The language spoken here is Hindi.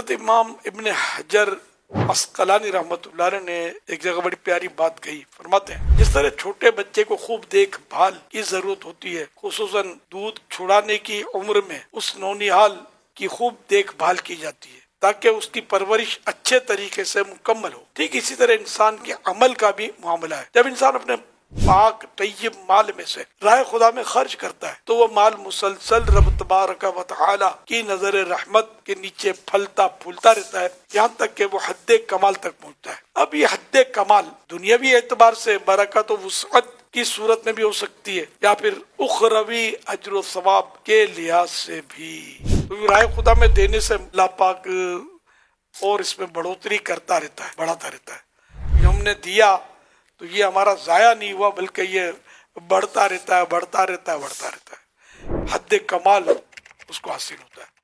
हजरत इमाम इब्न हजर अस्कलानी रहमतुल्लाह अलैह ने एक जगह बड़ी प्यारी बात कही। फरमाते हैं जिस तरह छोटे बच्चे को खूब देखभाल की जरूरत होती है, खुसूसन दूध छुड़ाने की उम्र में उस नौनिहाल की खूब देखभाल की जाती है ताकि उसकी परवरिश अच्छे तरीके से मुकम्मल हो, ठीक इसी तरह इंसान के अमल का भी मामला है। जब इंसान अपने पाक तय्यब माल में से राह खुदा में खर्च करता है तो वह माल मुसलसल रब तबारक व तआला की नजर रहमत के नीचे फलता फूलता रहता है, यहाँ तक कि वो हद्दे कमाल तक पहुँचता है। अब ये हद्दे कमाल दुनियावी एतबार से बरकत व वुसअत की सूरत में भी हो सकती है या फिर उखरवी अजर व सवाब के लिहाज से भी। तो राह खुदा में देने से अल्लाह पाक और इसमें बढ़ोतरी करता रहता है, बढ़ाता रहता है। हमने दिया तो ये हमारा जाया नहीं हुआ, बल्कि ये बढ़ता रहता है, बढ़ता रहता है, बढ़ता रहता है। हद कमाल उसको हासिल होता है।